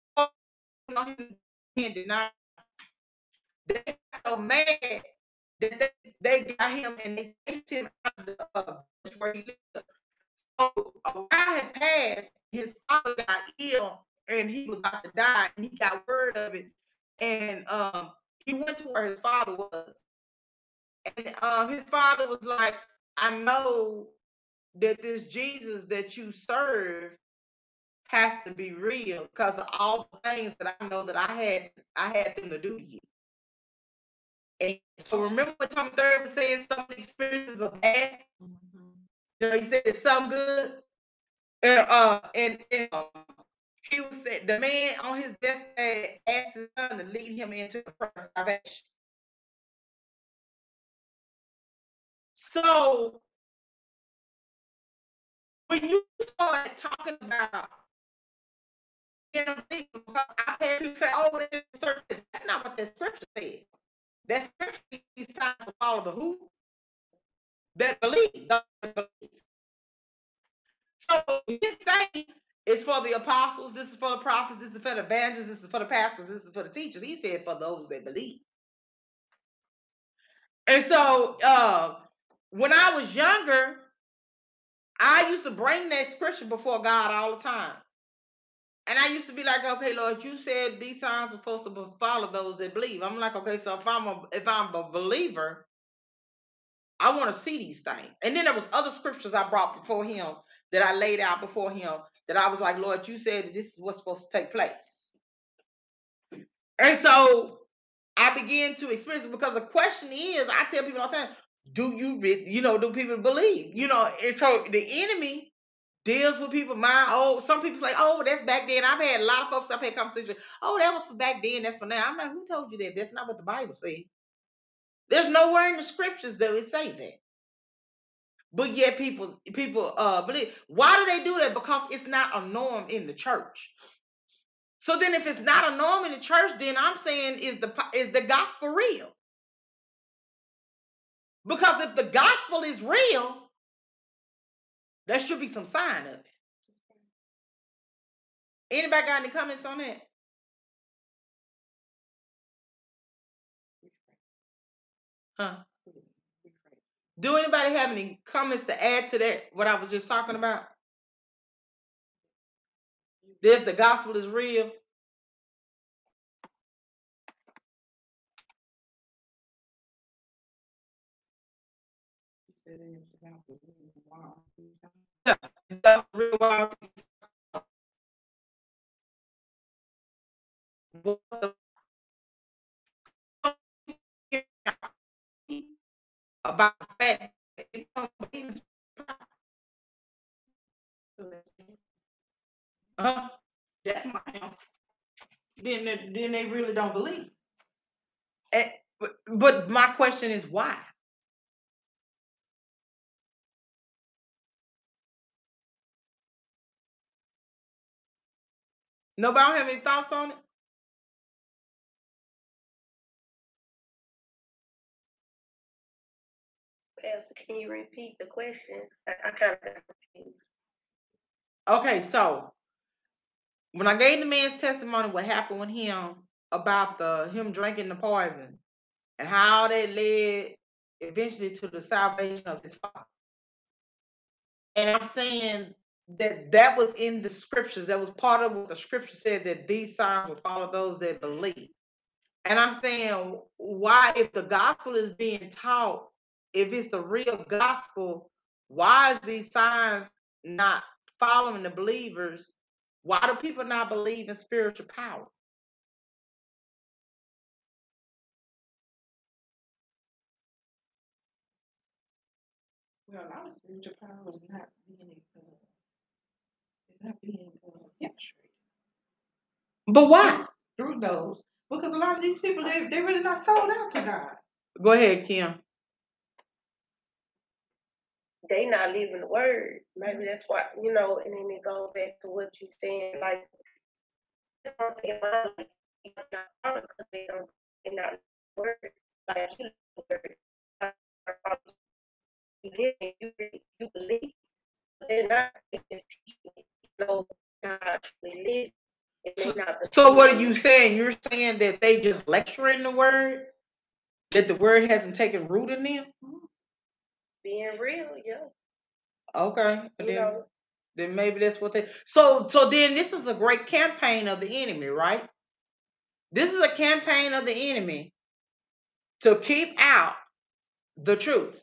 he denied. They got so mad that they got him and they chased him out of the where he lived. So a while had passed, his father got ill and he was about to die, and he got word of it. And he went to where his father was. And his father was like, "I know that this Jesus that you serve has to be real because of all the things that I know that I had them to do to you." And so remember what Tom Third was saying, some experiences are bad. He said it's some good. And he was said the man on his deathbed asked his son to lead him into the first salvation. So when you start talking about, I'm thinking, because I've had people say, "Oh, that's not what that scripture said." That scripture is time to follow the who? that believe. So his thing is for the apostles, this is for the prophets, this is for the evangelists, this is for the pastors, this is for the teachers. He said for those that believe. And so when I was younger, I used to bring that scripture before God all the time. And I used to be like, okay, Lord, you said these signs are supposed to follow those that believe. I'm like, okay, so if I'm a believer, I want to see these things. And then there was other scriptures I brought before him that I laid out before him that I was like, Lord, you said that this is what's supposed to take place. And so I began to experience it, because the question is, I tell people all the time, do people believe? And so the enemy deals with people mind. Oh, some people say, oh, that's back then. I've had a lot of folks I've had conversations with, oh, that was for back then, that's for now. I'm like, who told you that? That's not what the Bible says. There's nowhere in the scriptures that it say that. But yet people believe. Why do they do that? Because it's not a norm in the church. So then if it's not a norm in the church, then I'm saying, is the gospel real? Because if the gospel is real, there should be some sign of it. Anybody got any comments on that? Huh? Do anybody have any comments to add to that, what I was just talking about? If the gospel is real. Yeah, that's real wild. About the fact that they don't believe. That's my answer. Then they really don't believe. But my question is why? Nobody have any thoughts on it? Pastor, can you repeat the question? I kind of got confused. Okay, so when I gave the man's testimony, what happened with him about him drinking the poison and how that led eventually to the salvation of his father. And I'm saying that was in the scriptures. That was part of what the scripture said, that these signs will follow those that believe. And I'm saying, why, if the gospel is being taught, if it's the real gospel, why is these signs not following the believers? Why do people not believe in spiritual power? Well, a lot of spiritual power is not being demonstrated. But why? Through those. Because a lot of these people, they're really not sold out to God. Go ahead, Kim. They not living the word. Maybe that's why, and then it goes back to what you saying, like, something like, because they're not the word, like, you the word, you believe, they're not teaching, not actually live. So what are you saying? You're saying that they just lecturing the word? That the word hasn't taken root in them? Being real, yeah. Okay. Then maybe that's what they. So then this is a great campaign of the enemy, right? This is a campaign of the enemy to keep out the truth.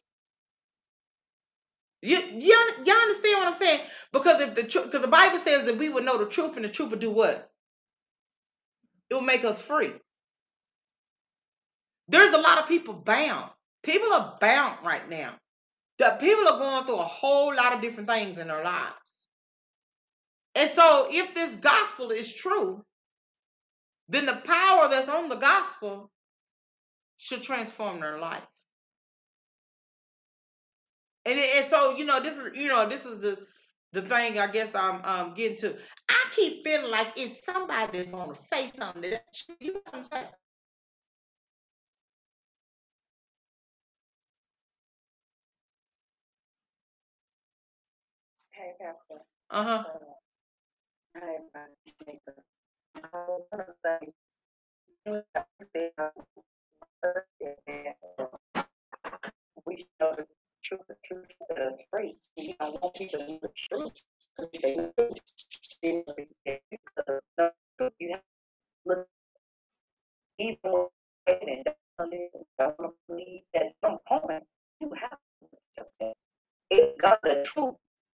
You understand what I'm saying? Because because the Bible says that we would know the truth, and the truth would do what? It will make us free. There's a lot of people bound. People are bound right now. The people are going through a whole lot of different things in their lives. And so if this gospel is true, then the power that's on the gospel should transform their life. And so, this is the thing I guess I'm getting to. I keep feeling like it's somebody that's going to say something that you know what I'm saying. Pastor. Uh-huh. I was gonna say, you said, we show the truth set us free. You don't want people to know the truth because they know because you have to look even and don't believe at some point you have to just say it's got the truth.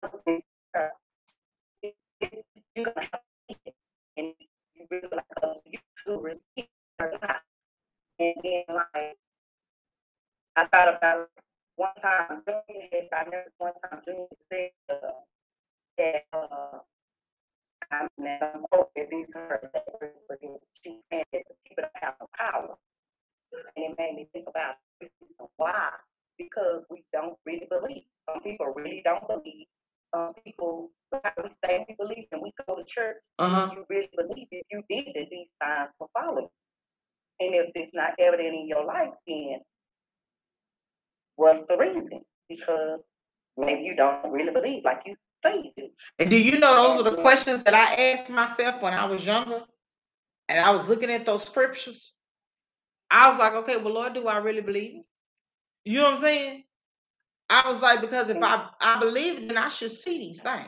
You're gonna have to see it, and you realize you to receive it or not. And then like I thought about it one time, I never one time Junior said that I'm now hoping these are the words, but she said that the people don't have the power. And it made me think about why. Because we don't really believe. Some people really don't believe. Some people, we say we believe and we go to church. You really believe if you did that these signs will follow you. And if it's not evident in your life, then what's the reason? Because maybe you don't really believe like you say you do. And do you know those are the questions that I asked myself when I was younger? And I was looking at those scriptures. I was like, okay, well, Lord, do I really believe? You know what I'm saying? I was like, because if I believe, then I should see these things.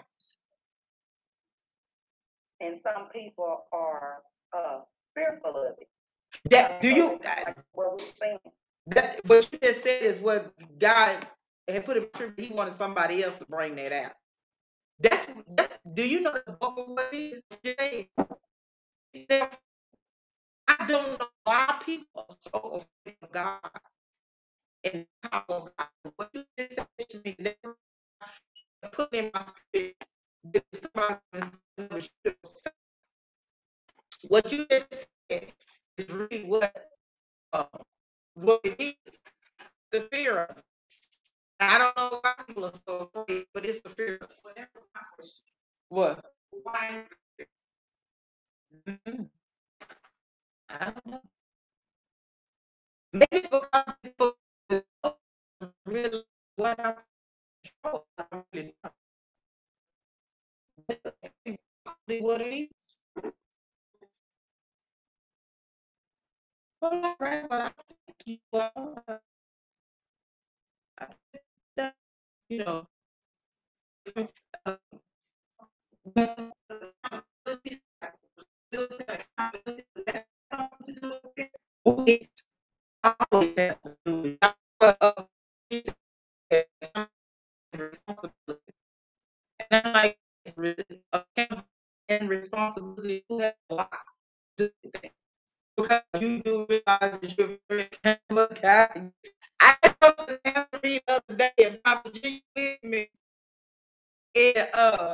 And some people are fearful of it. That do you? Like what we're saying. That what you just said is what God had put in scripture. He wanted somebody else to bring that out. That's do you know the book of what it is? I don't know why people are so afraid of God and the power of God. What you just said to me, never put in my spirit. What you just said is really what it is. The fear of. I don't know why people are so afraid, but it's the fear of. What? Why? I don't know. Maybe it's because people really what I control. I really know what it is. Well, all right, but I think you I think that, you know, uh, it's always have to do with responsibility. And I'm like, it's really and responsibility to have a lot to do that. Because you do realize that you're very accountable guy. I told the the other day and Papa G with me, and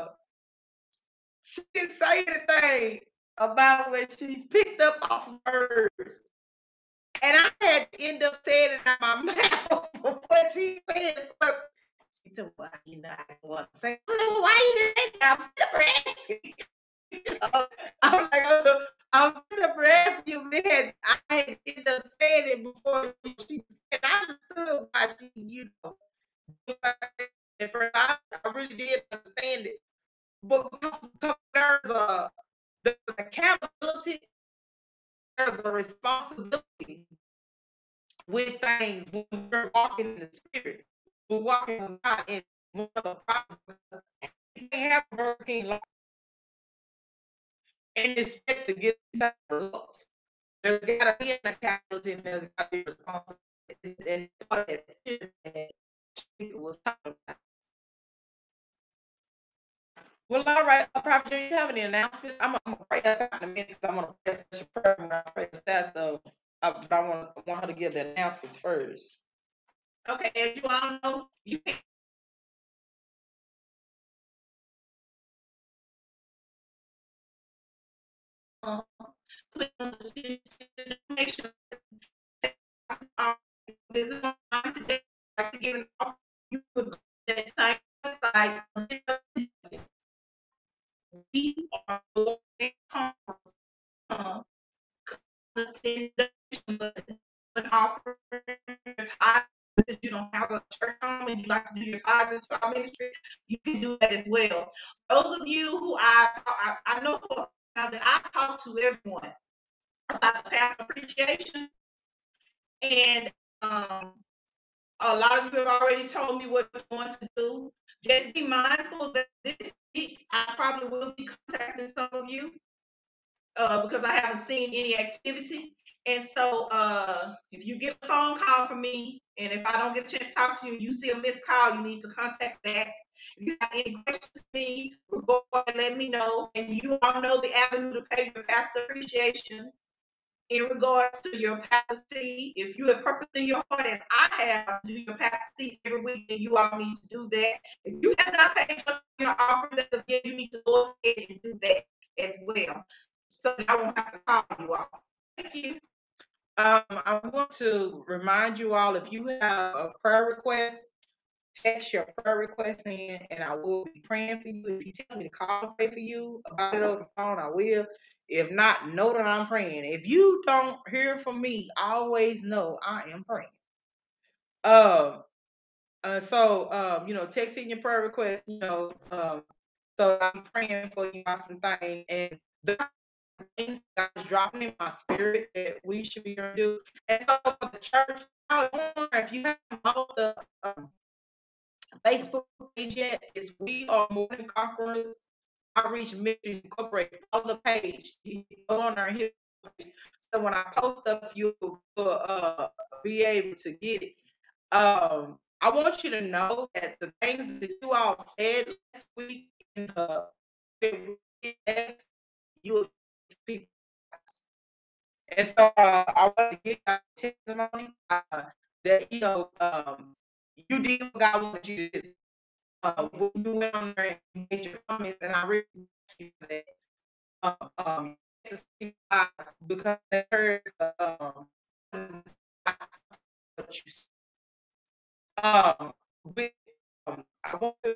she didn't say anything about what she picked up off of hers. And I had to end up saying it out my mouth before she said something. She told me, well, you know, I don't want to say, well, why you didn't say that? I'm never asking. I'm like, I'm never asking you, man. I had to end up saying it before she said. I understood why she, you know, at first I really did understand it. But because there's accountability, there's a responsibility with things when we're walking in the spirit. We're walking with God in one of the problems. You can't have a Burger King life and expect to get that results. There's got to be an accountability and there's got to be responsibility. And what that people was talking about. Well, all right, Prophet, do you have any announcements? I'm gonna pray us out in a minute because I'm gonna pray such a prayer when I pray us out. So, but I want her to give the announcements first. Okay, as you all know, you can click on the information. Visit online today. Like to give an offer, you could go to that site website. We are an offer because you don't have a church home and you like to do your tithes into our ministry, you can do that as well. Those of you who I know now that I talk to everyone about the pastor appreciation, and a lot of you have already told me what you want to do. Just be mindful that this week I probably will be contacting some of you because I haven't seen any activity. And so if you get a phone call from me, and if I don't get a chance to talk to you, you see a missed call, you need to contact that. If you have any questions to me, go ahead and let me know. And you all know the avenue to pay your pastor appreciation in regards to your pastor seed. If you have purpose in your heart, as I have, to do your pastor seed every week, then you all need to do that. If you have not paid your offering again, you need to go ahead and do that as well, so that I won't have to call you all. Thank you. I want to remind you all, if you have a prayer request, text your prayer request in, and I will be praying for you. If you tell me to call and pray for you about it over the phone, I will. If not, know that I'm praying. If you don't hear from me, always know I am praying. Text in your prayer request, so I'm praying for you about some things, and the things God is dropping in my spirit that we should be able to do. And so for the church, if you haven't followed the Facebook page yet, it's We Are More Than Conquerors Outreach Ministries Incorporated. Follow the page. You can go on our here. So when I post stuff, you'll be able to get it. I want you to know that the things that you all said last week in the you people. And so I want to give you a testimony that you did what God wanted you to do. When you went on there and made your comments, and I really appreciate that. To see because they heard what you with I want to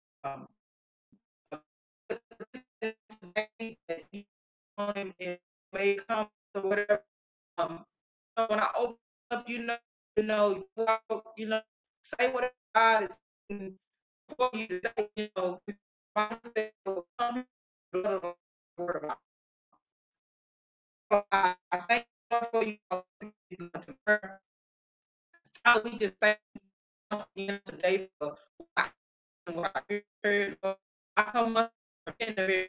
that you and may come to whatever. So when I open up, say whatever God is for you today. Bible says, "Come, blood of the word of God." So I thank God for you. You go to prayer. Father, we just thank you again today for what I heard. I come up in the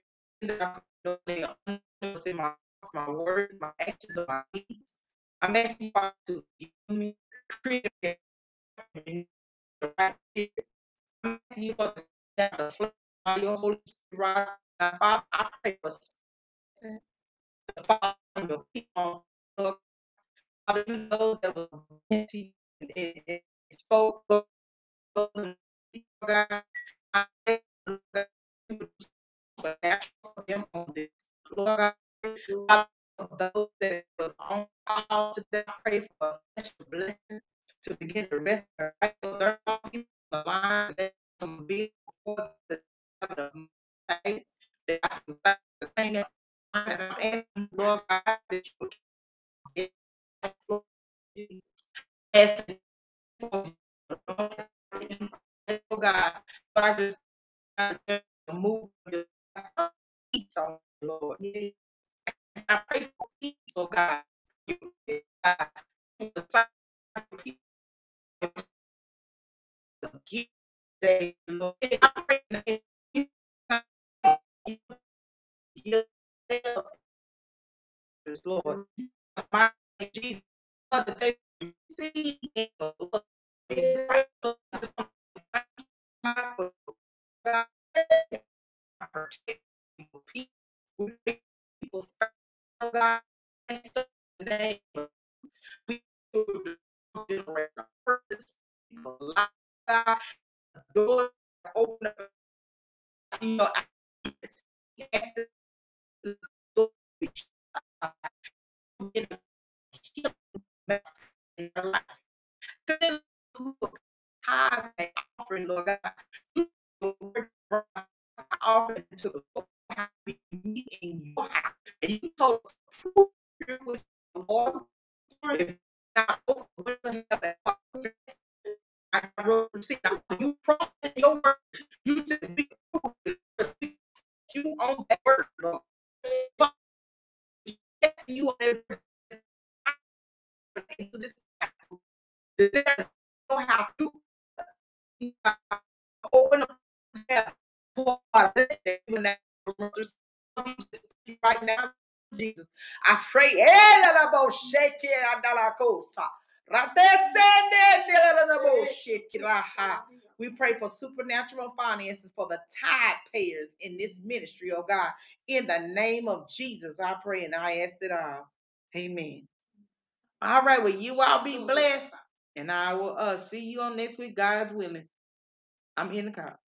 in my words, my actions, and my deeds. I'm asking you to give me creative the right spirit. I'm asking you for the flow of your Holy Spirit rise. Now, Father, I pray for the Father your people. Father, even those that were empty and spoke, God, I pray that you would do supernatural for them on this. Lord God, those that was on call today, I pray for a special blessing to begin to rest their right there on the line that some big before the day. That I can find the thing and I'm asking Lord God that you would get asking for oh God, but I just move the peace on Lord. I pray for peace, oh God. God, give day, Lord. I pray that you Lord. My Jesus, that they see in the Lord. God, protect people, people, oh God, and so today we generate a purpose, life, God, doors open up, I ask this to be in our life. Then tithes and offering, Lord God, offering to the Lord, be meet in your house. And you told us to prove your was the Lord. If not, we're going to have that See, now, you promised in your word. You said be you on that word, Lord. You on that word. This how to open up right now, Jesus. I pray. We pray for supernatural finances for the tithe payers in this ministry, oh God. In the name of Jesus, I pray and I ask it all. Amen. All right, well, you all be blessed. And I will see you on next week, God's willing. I'm in the car.